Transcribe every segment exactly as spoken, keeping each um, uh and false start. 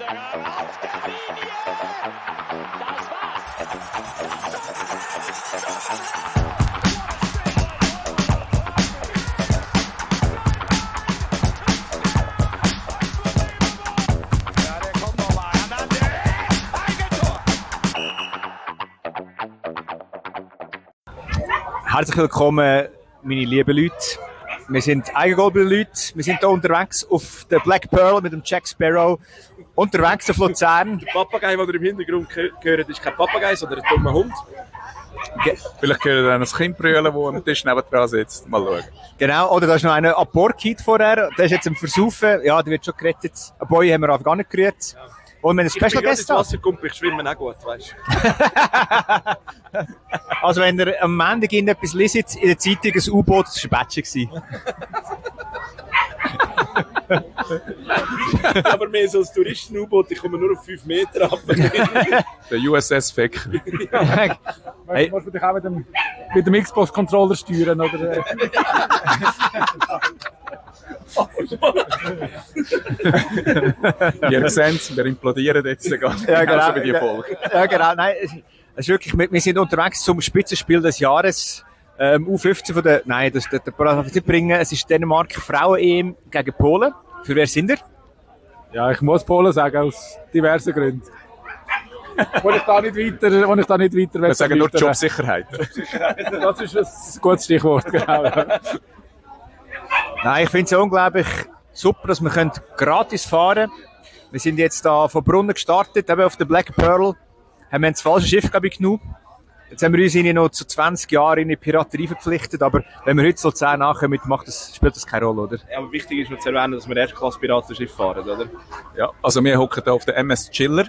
Auf der Linie! Das Ja, der kommt nochmal. Hernandez! Eigentor! Herzlich willkommen, meine lieben Leute. Wir sind Eigengoal-Leute. Wir sind hier unterwegs auf der Black Pearl mit dem Jack Sparrow. Unterwegs auf Luzern. Der Papagei, den ihr im Hintergrund hört, ist kein Papagei, sondern ein dummer Hund. Ge- Vielleicht hört ihr dann ein Kind brüllen, das am Tisch nebendran sitzt. Mal schauen. Genau, oder da ist noch einer ab Borkit vorher. Der ist jetzt am Versaufen. Ja, der wird schon gerettet. Ein Boy haben wir einfach gar nicht gerührt. Und wir haben einen Special Ich bin gerade Guest ins da. Wasser gekommen, ich schwimme auch gut, weißt du. Also wenn ihr am Montag etwas liest, in der Zeitung ein U-Boot, das war ein Batschen. Aber mehr so als Touristen-U-Boot, ich komme nur auf fünf Meter ab. Der U S S Fick. Hey. Musst du dich auch mit dem, mit dem Xbox-Controller steuern, oder? Ihr seht es, wir implodieren jetzt ganz Ja, genau. genauso wie die Folge. Ja, genau. Nein, es es ist wirklich, wir, wir sind unterwegs zum Spitzenspiel des Jahres. Ähm, U fünfzehn von der, nein, das, das, das darf ich nicht bringen. Es ist Dänemark Frauen-E M gegen Polen. Für wer sind ihr? Ja, ich muss Polen sagen, aus diversen Gründen. Wo ich da nicht weiter, wo ich da nicht weiter Wir sagen nur erläutern. Jobsicherheit. Das ist ein gutes Stichwort, genau. Nein, ich finde es unglaublich super, dass wir können gratis fahren können. Wir sind jetzt da von Brunnen gestartet, eben auf der Black Pearl. Haben wir das falsche Schiff, glaube ich, genommen. Jetzt haben wir uns irgendwie noch zu zwanzig Jahren in die Piraterie verpflichtet, aber wenn wir heute Luzern nachkommen, macht das, spielt das keine Rolle, oder? Ja, aber wichtig ist noch zu erwähnen, dass wir Erstklasse-Piratenschiff fahren, oder? Ja, also wir hocken hier auf der M S Chiller.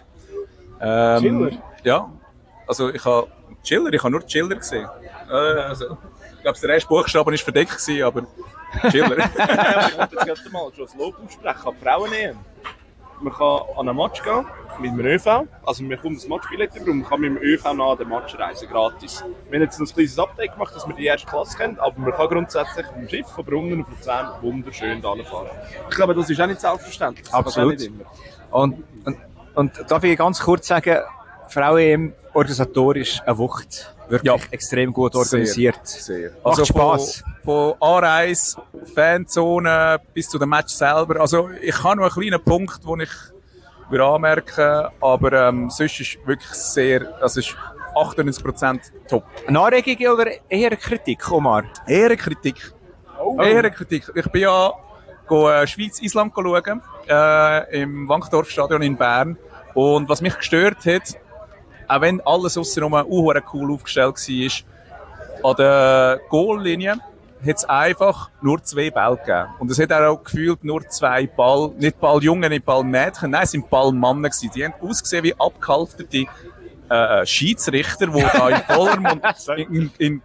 Ähm, Chiller? Ja, also ich habe Chiller, ich habe nur Chiller gesehen. Äh, also, ich glaube, der erste Buchstabe war verdeckt gewesen, aber Chiller. Ich wollte jetzt gerade mal schon das Lob aussprechen an die Frauen-E M. Man kann an einen Match gehen, mit dem ÖV. Also man kommt das Matchbillett über und man kann mit dem ÖV nach dem Match reisen, gratis. Wir haben jetzt ein kleines Update gemacht, dass wir die erste Klasse kennen, aber man kann grundsätzlich mit dem Schiff von Brunnen auf Luzern wunderschön fahren. Ich glaube, das ist auch nicht selbstverständlich. Das Absolut. kann auch nicht immer. Und, und, und darf ich ganz kurz sagen, Frauen-E M organisatorisch eine Wucht. Wirklich Ja. extrem gut organisiert. Sehr. Macht Also Spass. Von, von Anreise, Fanzone bis zu dem Match selber. Also ich habe noch einen kleinen Punkt, den ich würde anmerken, aber ähm, sonst ist wirklich sehr, also ist achtundneunzig Prozent top. Eine Anregung oder eher eine Kritik, Omar? Eher eine Kritik. Eher eine Kritik. Ich bin ja go, äh, Schweiz-Island schauen, äh, im Wankdorfstadion in Bern. Und was mich gestört hat, auch wenn alles ausserrum auch cool aufgestellt war, an der Goallinie hat es einfach nur zwei Bälle gegeben. Und es hat auch gefühlt nur zwei Ball, nicht Balljungen, nicht Ballmädchen, nein, es sind Ballmannen gewesen. Die haben ausgesehen wie abgehalfterte äh, Schiedsrichter, die da in voller Mon- in, in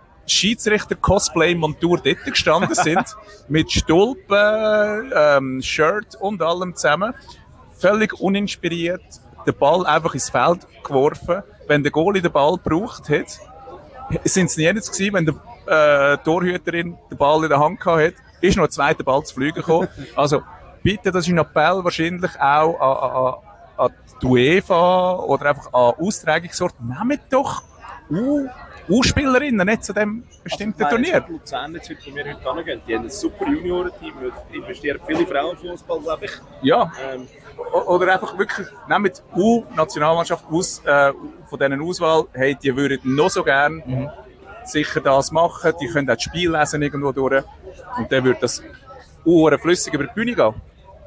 Schiedsrichter-Cosplay-Montur dort gestanden sind, mit Stulpen, ähm, Shirt und allem zusammen. Völlig uninspiriert, den Ball einfach ins Feld geworfen. Wenn der Goalie den Ball gebraucht hat, sind es nie jetzt gewesen, wenn der äh, Torhüterin den Ball in der Hand gehabt hat, ist noch ein zweiter Ball zu fliegen gekommen. Also bitte, das ist ein Appell wahrscheinlich auch an, an, an die UEFA oder einfach an Austragungsorte. Nehmt doch U- U-Spielerinnen nicht zu diesem bestimmten Also, ich meine, Turnier. Luzern jetzt heute, wo wir heute hingehen, die haben ein super Juniorenteam, wir investieren viele Frauenfußball, glaube ich. Ja. Ähm, O- Oder einfach wirklich, nehmt U-Nationalmannschaft aus, äh, von diesen Auswahl, hey, die würden noch so gern Mhm. sicher das machen, die können auch das Spiel lesen irgendwo durch und dann würde das U flüssig über die Bühne gehen.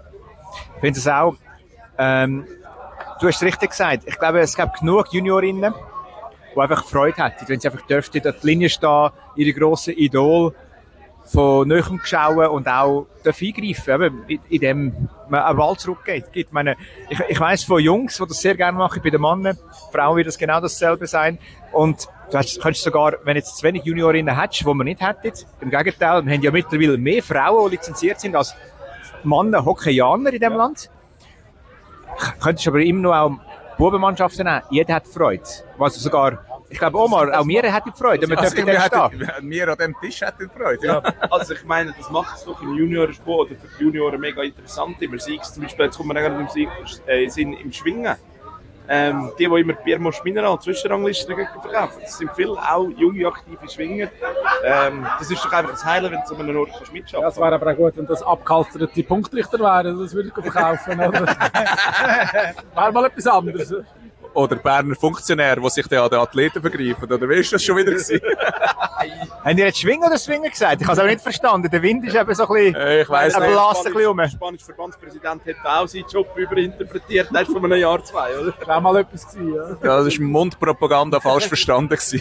Ich finde es auch, ähm, du hast es richtig gesagt, ich glaube, es gibt genug Juniorinnen, die einfach Freude hätten, wenn sie einfach dürften, an der Linie stehen, ihre grossen Idol von Nähem schauen und auch eingreifen, eben, indem man einen Ball zurückgeht. Ich meine, ich, ich weiss von Jungs, die das sehr gerne machen, bei den Männern, Frauen wird das genau dasselbe sein. Und du hast, könntest sogar, wenn du jetzt zu wenig Juniorinnen hättest, die man nicht hätten, im Gegenteil, wir haben ja mittlerweile mehr Frauen, die lizenziert sind, als Männer Hockeyaner in diesem Land. Könntest aber immer noch auch Bubenmannschaften nehmen. Jeder hat Freude. Also sogar Ich glaube, Omar, auch wir hätten Freude, wenn wir Also, dürfen wir, dort stehen. hätten, wir an dem Tisch hätten Freude. Ja. Also ich meine, das macht es doch im Juniorensport oder für die Junioren mega interessant. Immer sei es zum Beispiel, jetzt kommen wir gerade im Sinn, äh, Sinn im Schwingen. Ähm, die, die immer Pierre Mineral Zwischenranglisten verkaufen, das sind viele auch junge, aktive Schwinger. Ähm, das ist doch einfach das Highlight, wenn du so einen Ort kannst mitschaffen. Ja, es wäre aber auch gut, wenn das abgehalterte Punktrichter wären, das würde ich verkaufen. Oder? Wäre mal etwas anderes. Oder Berner Funktionäre, die sich dann an den Athleten vergreifen. Oder wie ist das schon wieder gewesen? Haben ihr jetzt Schwingen oder Swingen gesagt? Ich habe es auch nicht verstanden. Der Wind ist eben so ein bisschen... Äh, ich weiss Er nicht. bläst ein bisschen um. Der spanische Verbandspräsident hat auch seinen Job überinterpretiert, das ist von einem Jahr, zwei, oder? Das war mal etwas gewesen, ja. Ja, das war Mundpropaganda falsch verstanden gewesen.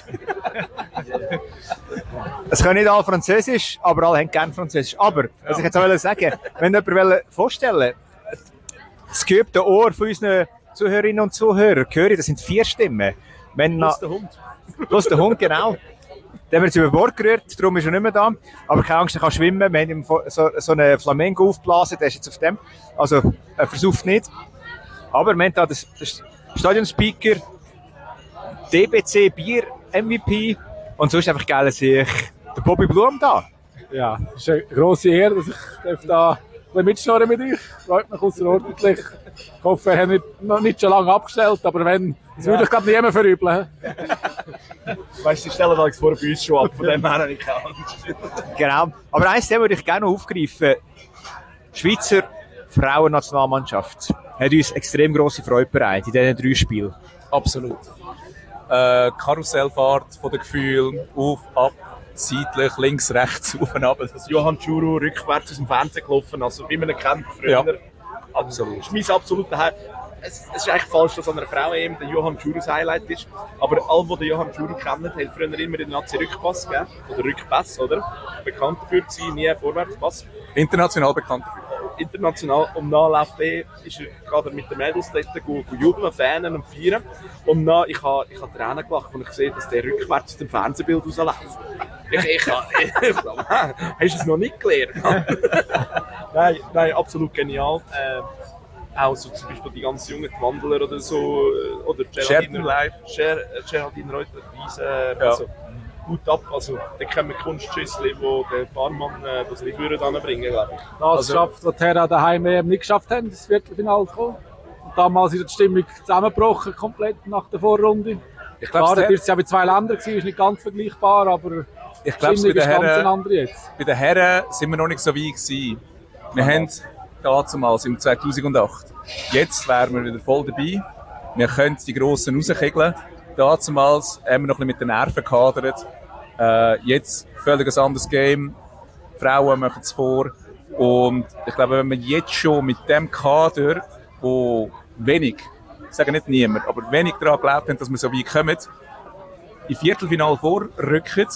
Es können nicht alle Französisch, aber alle haben gerne Französisch. Aber, was ich jetzt auch sagen, wenn jemand vorstellen will, das geübte Ohr von unseren Zuhörerinnen und Zuhörern, höre ich, das sind vier Stimmen. Wenn Das ist der Hund. Plus der Hund, genau. Der wird jetzt über Bord gerührt, darum ist er nicht mehr da. Aber keine Angst, er kann schwimmen. Wir haben ihm so, so einen Flamengo aufgeblasen, der ist jetzt auf dem. Also, er versucht nicht. Aber wir haben da das, das Stadionspeaker, D B C Bier M V P und sonst einfach geil sehe ich den Bobby Blum da. Ja, es ist eine grosse Ehre, dass ich da ein bisschen mitschnorren mit euch. Freut mich außerordentlich. Ich hoffe, ihr habt nicht, noch nicht schon lange abgestellt, aber wenn, das würde ich glaube niemand verübeln. Weißt du, die stellen da vor bei uns schon ab, von dem her habe ich keine Angst. Genau. Aber eins Thema würde ich gerne noch aufgreifen. Die Schweizer Frauennationalmannschaft hat uns extrem grosse Freude bereitet in diesen drei Spielen. Absolut. Äh, Karussellfahrt von den Gefühlen, auf, ab, seitlich, links, rechts, auf und ab. Das Johann Schuru rückwärts aus dem Fernsehen gelaufen, also wie man ihn kennt früher. Ja. Absolut. Das ist mein absoluter Highlight. Es, es ist eigentlich falsch, dass an einer Frau eben der Johann Schurus Highlight ist. Aber alle, die den Johann Schuru kennen, haben früher immer den Nazi-Rückpass gegeben. Oder Rückpass, oder? Bekannt dafür gewesen, nie Vorwärtspass. international bekannt dafür. International. Und dann läuft er, ist er, geht er mit den Mädels dort go, go jubeln, fähnen und feiern. Und dann, ich habe ich ha Tränen gelacht, als ich sehe, dass der rückwärts aus dem Fernsehbild rausläuft. Ich, ich, ich, hast du es noch nicht gelernt? nein, nein, absolut genial. Äh, auch so zum Beispiel die ganz jungen Wandler oder so, oder Geraldine Ger, Geraldine Reuter, Riese, Ja. also gut ab. Also, da kennen wir Kunstschüssel, wo der Barmann äh, das nicht würde anbringen, glaube ich. Das also, geschafft, was die Herren daheim eben nicht geschafft haben, das Viertelfinale zu kommen. Und damals ist die Stimmung zusammengebrochen, komplett nach der Vorrunde. Ich Klar, glaube, natürlich ja mit zwei Ländern gewesen, ist nicht ganz vergleichbar, aber ich die glaube, Stimmung bei ist den ganz eine Herren, andere jetzt. bei den Herren sind wir noch nicht so weit gewesen. Wir haben damals im zweitausendacht. Jetzt wären wir wieder voll dabei. Wir können die Grossen rauskegeln. Damals haben wir noch ein bisschen mit den Nerven gehadert. Äh, jetzt völlig ein anderes Game. Die Frauen machen es vor. Und ich glaube, wenn wir jetzt schon mit dem Kader, wo wenig, ich sage nicht niemand, aber wenig daran glaubt haben, dass wir so weit kommen, im Viertelfinale vorrücken,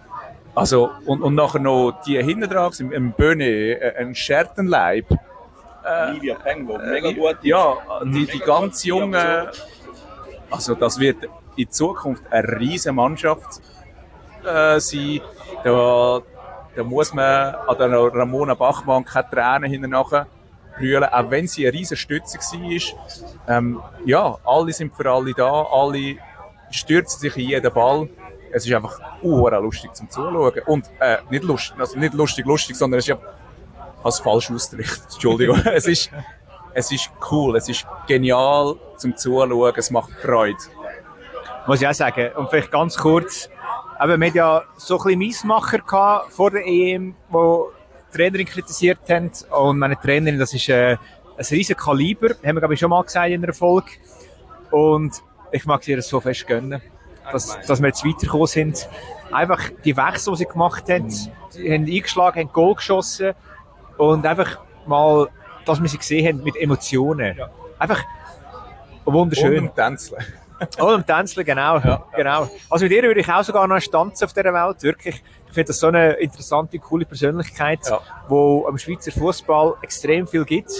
also, und, und nachher noch die hinten dran, im, im Böne, ein Schertenleib. Äh, Livia Peng, die mega gut ist. Ja, die, die ganz jungen, also das wird in Zukunft eine riesige Mannschaft äh, sein. Da, da muss man an der Ramona Bachmann keine Tränen hinten nachher brüllen, auch wenn sie eine riesige Stütze war. Ähm, ja, alle sind für alle da, alle stürzen sich in jeden Ball. Es ist einfach uh, lustig zum Zuschauen. Und äh, nicht lustig, also nicht lustig, lustig, sondern es ist ja als falsch ausgerichtet. Entschuldigung. es, ist, es ist cool, es ist genial zum Zuschauen, es macht Freude. Muss ich auch sagen. Und vielleicht ganz kurz, eben, wir hatten ja so ein bisschen Missmacher vor der E M, wo die Trainerin kritisiert haben. Und meine Trainerin, das ist äh, ein riesiges Kaliber, haben wir glaube ich schon mal gesagt in einer Folge. Und ich mag sie das so fest gönnen, dass, dass wir jetzt weitergekommen sind. Einfach die Wechsel, die sie gemacht haben, sie haben eingeschlagen, haben Goal geschossen und einfach mal, dass wir sie gesehen haben mit Emotionen. Ja. Einfach wunderschön. Und Tänzeln. Oh, und Tänzeln, genau. Ja. genau. Also mit ihr würde ich auch sogar noch stanzen auf dieser Welt, wirklich. Ich finde das so eine interessante, coole Persönlichkeit, ja. wo am Schweizer Fußball extrem viel gibt.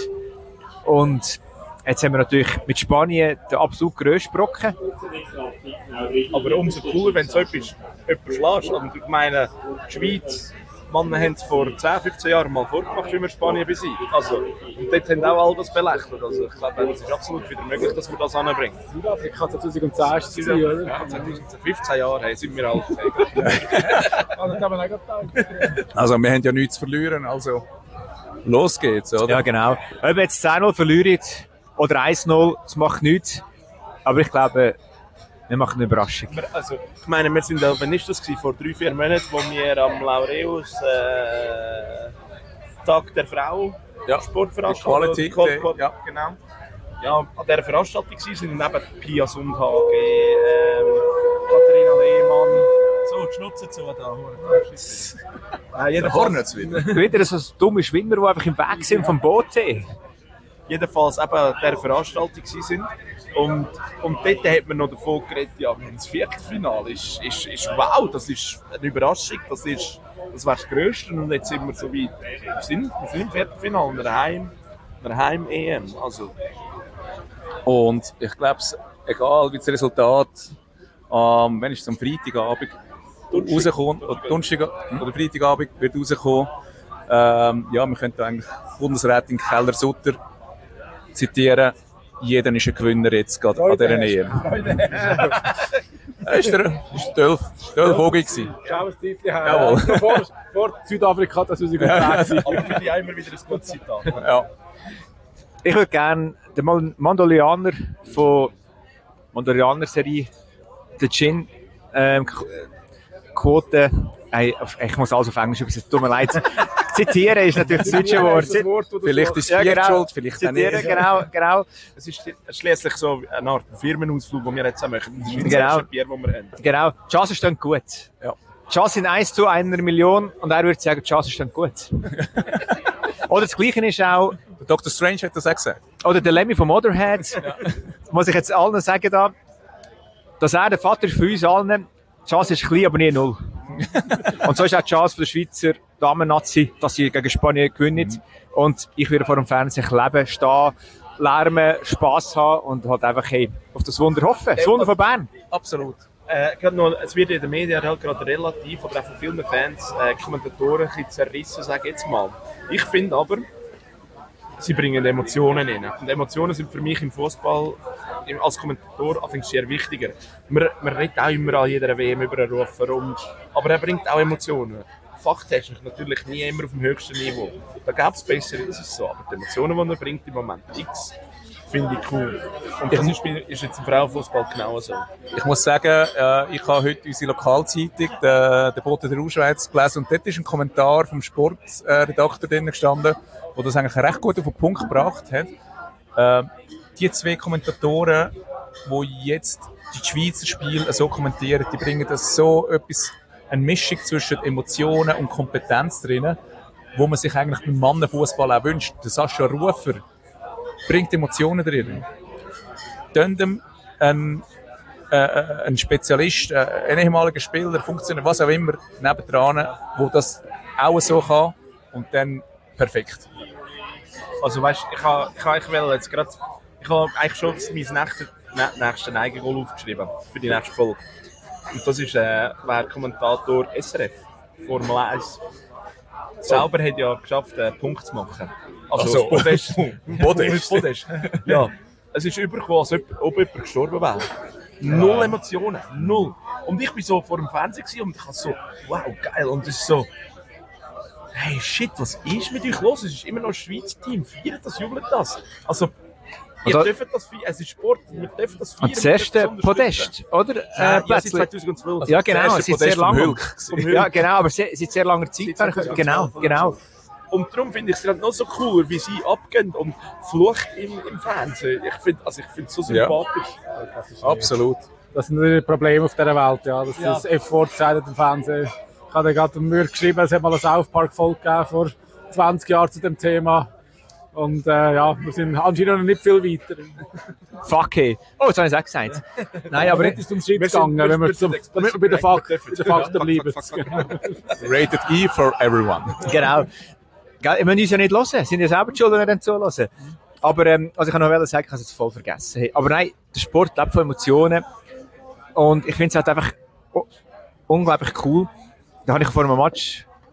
Und jetzt haben wir natürlich mit Spanien den absolut grössten Brocken. Aber umso cooler, wenn du so etwas, etwas schlägst. Und ich meine, die Schweiz Männer haben es vor zehn, fünfzehn Jahren mal vorgemacht, wie wir Spanien besiegen. Also, und dort haben auch all das belächelt. Also ich glaube, es ist absolut wieder möglich, dass wir das anbringen. Südafrika zwanzig zehn ist es, oder? Ja, zwanzig fünfzehn Jahre hey, sind wir alt. Also, das kann man auch teilen. Also wir haben ja nichts zu verlieren, also los geht's, oder? Ja, genau. Ob wir jetzt zehn null verlieren oder eins null, das macht nichts. Aber ich glaube, wir machen eine Überraschung. Also, ich meine, wir sind, wann ist das gewesen? Vor drei, vier Monaten, wo wir am Laureus äh, Tag der Frau Ja. Sportveranstaltung Quality Qual- Day, Qual- ja. genau. Ja, an dieser Veranstaltung waren sind neben Pia Sundhage, ähm, Katharina Lehmann. So, die Schnutze zu da. Äh, jedenfalls, Hornets wieder. Wieder so dumme Schwimmer, die einfach im Weg sind vom Bootsee. jedenfalls eben an dieser Veranstaltung sind. Und, und dort hat man noch davon geredet, ja, wir haben das Viertelfinale. Ist, ist, ist wow, das ist eine Überraschung, das, ist, das wäre das Größte. Und jetzt sind wir so weit. Wir sind, wir sind im Viertelfinale, einer Heim, einer Heim-E M. Also, Und ich glaube, egal wie das Resultat, ähm, wenn es am Freitagabend rauskommt, oder Donnerstag oder Freitagabend wird rauskommen, ähm, ja, wir könnten eigentlich Bundesrätin Keller-Sutter zitieren. Jeder ist ein Gewinner jetzt gerade an dieser Ehe. Das war der zwölf Vogel. Schau ein Zeitchen her. Jawohl. Vor, vor Südafrika zwanzig zehn. aber finde ich auch immer wieder ein gutes Zitat. Ja. Ich würde gerne den Mal- Mandalorianer von Mandalorianer-Serie, den Gin, ähm, Qu- Quote, äh, ich muss alles auf Englisch übersetzen, tut mir leid. Zitieren ist natürlich das deutsche Wort. Vielleicht ist Ja, Bier genau. schuld, vielleicht auch Zitieren, nicht. genau, genau, Es ist schliesslich so eine Art Firmenausflug, den wir jetzt auch machen. Das ist das Genau. erste Bier, das wir haben. genau. Die Chancen stehen gut. Ja. Die Chancen sind eins zu einer Million und er würde sagen, die Chancen stehen gut. Oder das Gleiche ist auch, Der Doktor Strange hat das auch gesagt. oder der Lemmy von Motorhead, muss ich jetzt allen sagen da, dass er der Vater ist für uns allen, die Chance ist klein, aber nie null. Und so ist auch die Chance für die Schweizer Damen-Nazi, dass sie gegen Spanien gewinnen. Mhm. Und ich würde vor dem Fernseher kleben, stehen, lärmen, Spass haben und halt einfach hey, auf das Wunder hoffen. Das Wunder von Bern. Absolut. Äh, gerade noch, es wird in den Medien halt gerade relativ, oder auch von vielen Fans, äh, Kommentatoren ein bisschen zerrissen, sage ich jetzt mal. Ich finde aber, sie bringen Emotionen rein. Und Emotionen sind für mich im Fußball als Kommentator anfangs sehr wichtiger. Man, man redet auch immer an jeder W M über einen Ruf herum, aber er bringt auch Emotionen. Fakttechnisch natürlich nie immer auf dem höchsten Niveau. Da gäbe es bessere, das ist so. Aber die Emotionen, die er bringt im Moment, X, finde ich cool. Und das ist, ist jetzt im Frauenfußball genau so. Ich muss sagen, äh, ich habe heute unsere Lokalzeitung, der, der Bote der Ruhrschweiz, gelesen und dort ist ein Kommentar vom Sportredakteur drin gestanden, der das eigentlich recht gut auf den Punkt gebracht hat. Äh, die zwei Kommentatoren, die jetzt die Schweizer Spiele so kommentieren, die bringen das so etwas, eine Mischung zwischen Emotionen und Kompetenz drin, wo man sich eigentlich beim Mannenfußball auch wünscht. Der Sascha Rufer bringt Emotionen drin. Töndem ein, äh, ein Spezialist, äh, ein ehemaliger Spieler, Funktionär, was auch immer, nebendran, wo das auch so kann und dann perfekt. Also weißt, ich habe ich ha, ich will jetzt gerade, ich habe eigentlich schon mein nächstes nächsten Eigengoal aufgeschrieben für die nächste Folge. Und das ist äh, wer Kommentator S R F Formel eins. Selber hat ja geschafft, einen Punkt zu machen. Also Also, das Podest. Podest. Podest. Ja, es ist übergekommen, als ob, ob jemand gestorben wäre. Null Emotionen, null. Und ich war so vor dem Fernseher und ich habe so, wow, geil. Und es ist so, hey, shit, was ist mit euch los? Es ist immer noch ein Schweizer Team. Feiert das, jubelt das. Also, ihr Oder- dürft das feiern. Es ist Sport, wir dürfen das feiern. Und das wir erste dürfen das unterstützen. Podest, oder? Äh, Äh, ja, seit plötzlich. zweitausendzwölf. Ja, genau, Das es erste ist sehr Podest vom lange. Hülk. Vom Hülk. Ja, genau, aber sie- seit sehr langer Zeit. Seit zweitausendzwölf. Genau, genau. Und darum finde ich es gerade noch so cool, wie sie abgehen und flucht im, im Fernsehen. Ich finde also ich finde es so Ja. sympathisch. Absolut. Das sind die Probleme auf dieser Welt, ja. Das, das F-Wort sagt im Fernsehen. Ich habe gerade mir geschrieben, es hat mal eine South Park-Folge gegeben vor zwanzig Jahren zu dem Thema. Und äh, ja, wir sind anscheinend noch nicht viel weiter. Fuck hey. Oh, das habe ich auch gesagt. Nein, aber Nicht ist um Schritt Wir sind- gegangen, wir wenn wir, sind zum, explizit damit wir bei den, Fak korrekt, bei den wir dürfen- Fakten fuck, bleiben. fuck, fuck, fuck. Rated E for everyone. genau. Gell, wir müssen uns ja nicht hören. Sind ja selber die Schuld, wenn wir dann zuhören. Aber, ähm, also ich kann noch sagen, ich habe es jetzt voll vergessen. Hey, aber nein, der Sport lebt von Emotionen. Und ich finde es halt einfach u- unglaublich cool. Da habe ich vor einem Match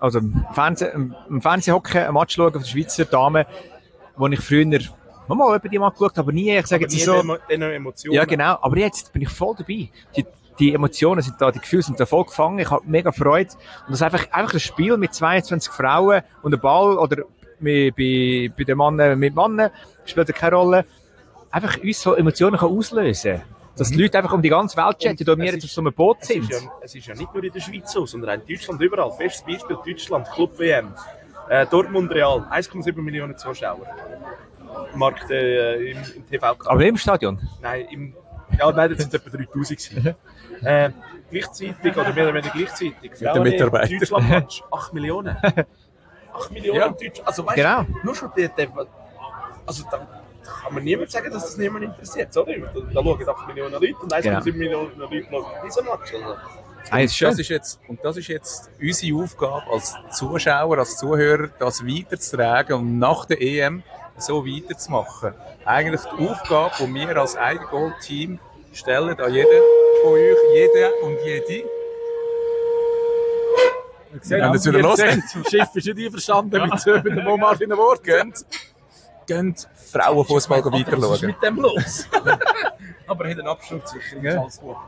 also im Fernsehen, im Fernsehen hocken, ein Match schauen von der Schweizer Damen, wo ich früher mal über die mal geschaut habe, aber nie, ich sage Aber jetzt nie so. Emo- den Emotionen. Ja, genau. Aber jetzt bin ich voll dabei. Die, die Emotionen sind da, die Gefühle sind da voll gefangen. Ich habe mega Freude. Und das ist einfach, einfach ein Spiel mit zweiundzwanzig Frauen und einem Ball oder bei, bei, bei den Männern mit Männern. Spielt ja keine Rolle. Einfach uns so Emotionen kann auslösen. Dass die Leute einfach um die ganze Welt chatten und wir es jetzt auf ist- so einem Boot Es sind. ist, ja, es ist ja nicht nur in der Schweiz so, sondern auch in Deutschland überall. Bestes Beispiel Deutschland, Club-W M. Äh, Dortmund Real, eins Komma sieben Millionen Zuschauer. Markt äh, im, im T V. Aber im Stadion. Nein, im, ja, nein, das sind etwa dreitausend gewesen. äh, gleichzeitig, oder mehr oder weniger gleichzeitig. Mit den Mitarbeitern. Deutschland-Match, acht Millionen. acht Millionen Ja. Deutsch. Also weißt Genau. du, nur schon der, der also da, da kann man niemand sagen, dass das niemand interessiert, oder? Da, da schauen acht Millionen Leute und eins Komma sieben Millionen Leute schauen diesen Match. Also. Ah, ist schön. Das ist jetzt, und das ist jetzt unsere Aufgabe als Zuschauer, als Zuhörer, das weiterzutragen und nach der E M so weiterzumachen. Eigentlich die Aufgabe, die wir als Eigengoal-Team stellen an jeden von euch, jeder und jede. Wir haben jetzt wieder los. Das Schiff ist nicht einverstanden mit, äh, mit dem Omar in den Wort. Geht, geht Frauenfußball Was ist weiterschauen. mit dem los? Aber er hat einen Absturzsicherung, ist alles gut.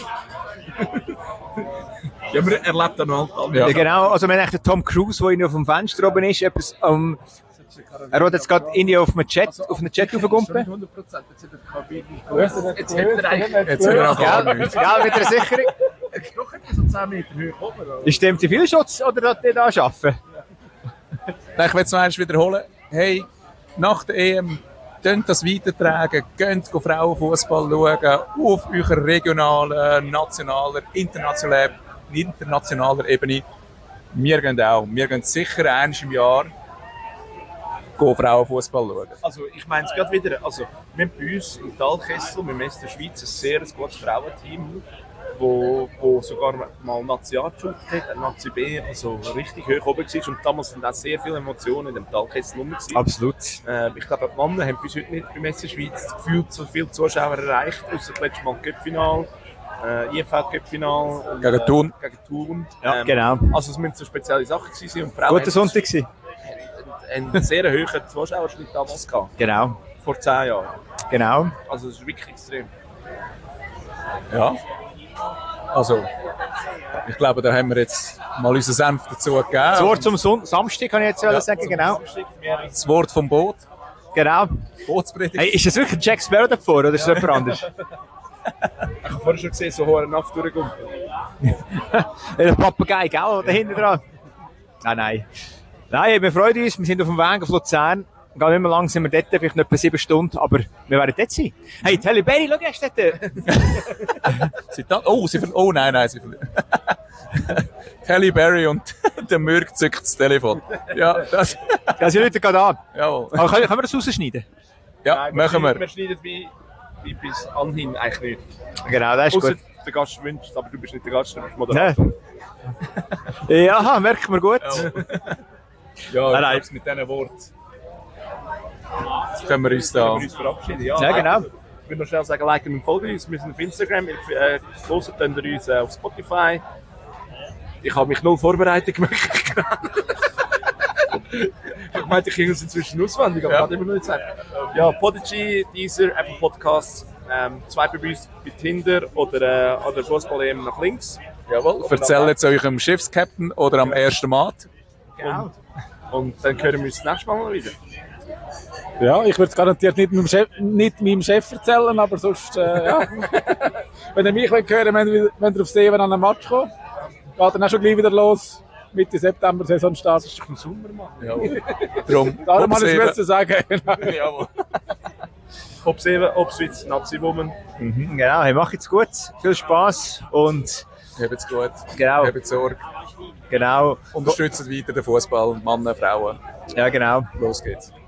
Ja, man erlebt dann noch halt Ja, genau. Also, wir haben echt den Tom Cruise, der irgendwie auf dem Fenster oben ist, etwas, ähm, er hat jetzt gerade irgendwie auf einem Chat, auf einen Chat aufgekumpelt. hundert Prozent jetzt in der Kabine. Jetzt hat er eigentlich... Jetzt haben wir auch gar nichts. Ja, mit einer Sicherung. Doch etwa so zehn Meter hoch oben. oder? Ist dem Zivilschutz oder dass die da arbeiten? Nein, ich will es noch einmal wiederholen. Hey, nach der E M, könnt das weitertragen, könnt Frauenfußball schauen, auf eurer regionalen, nationaler, internationaler, internationaler Ebene. Wir gehen auch. Wir gehen sicher einmal im Jahr Frauenfußball schauen. Also ich meine es gerade wieder, also wir haben bei uns im Talkessel, wir messen in der Schweiz ein sehr gutes Frauenteam, wo, wo sogar mal Nazi A geschaut hat, Nazi B, also richtig hoch oben war und damals sind auch sehr viele Emotionen in dem Talkessel rum gewesen. Absolut. Äh, ich glaube, die Männer haben bis heute nicht bei Messe Schweiz das Gefühl, so viele Zuschauer erreicht, ausser das letzte Mal Cup-Final, äh, I F L-Cup-Final. und, Gegen äh, Thun. Gegen Thun. Ja, Ähm, genau. Also es müssen so spezielle Sachen gewesen sein und Frauen Guter Sonntag gewesen. haben einen sehr hohen Zuschauerschnitt damals gehabt, Genau. vor zehn Jahren. Genau. Also das ist wirklich extrem. Ja. Also, ich glaube, da haben wir jetzt mal unseren Senf dazu gegeben. Das Wort zum Son- Samstag kann ich jetzt Ja, sagen, genau. Das Wort vom Boot. Genau. Bootspredigt. Hey, ist das wirklich Jack Sparrow davor oder ist das jemand anderes? Ich habe vorhin schon gesehen, so hoher Naft durchkommt. Der Papagei, gell, da hinten dran. Nein, nein. Nein, wir freuen uns, wir sind auf dem Weg auf Luzern. Gar nicht mehr lang sind wir dort, vielleicht noch etwa sieben Stunden, aber wir werden dort sein. Hey, Halle Berry, schau erst dort. Sie da- oh, sie ver- oh, nein, nein, sie ver- Halle Berry und der Mürk zückt das Telefon. Ja, das, Ja, sie rufen gerade an. jawohl. Aber können, können wir das rausschneiden? Ja, Nein, machen schneiden- wir. Wir schneiden wie, wie bis anhin eigentlich nicht. Genau, das ist Ausser gut. der Gast wünscht, aber du bist nicht der Gast, du bist Moderator. Nein. Ja, merkt man gut. Ja, Nein, nein. ich mit diesen Worten können wir uns da... Wir uns verabschieden. Ja, Ja, genau. Ich will noch schnell sagen, liken und folgen uns. Wir sind auf Instagram. Äh, hören könnt ihr uns äh, auf Spotify. Ich habe mich null vorbereitet gemacht. Ich meinte, ich kriege es inzwischen auswendig, aber Ja. ja. Hat immer noch nicht gesagt. Ja, Podigy, Deezer, Apple Podcasts, ähm, zwei bei uns bei Tinder oder, äh, oder Fußball eben nach links. Jawohl. Erzählt es eurem Schiffskapitän oder am ersten Mat. Genau. Und dann hören wir uns das nächste Mal wieder. Ja, ich würde es garantiert nicht meinem Chef, nicht meinem Chef erzählen, aber sonst, äh, ja. Wenn ihr mich wollt hören, wenn ihr, wenn ihr auf See an einen Match kommt, geht dann auch schon gleich wieder los. Mitte September Saisonstart. Das ist doch ein Sommer, Mann. Jawohl. Darum, Darum ob habe ich sieben. es sagen. Jawohl. Ob sieben, ob Schweiz, Nazi-Woman. Genau, hey, macht's gut. Viel Spass und Habt's gut. genau, Habt Sorge. genau. Unterstützt weiter den Fußball, Männer, Frauen. Ja, genau. Los geht's.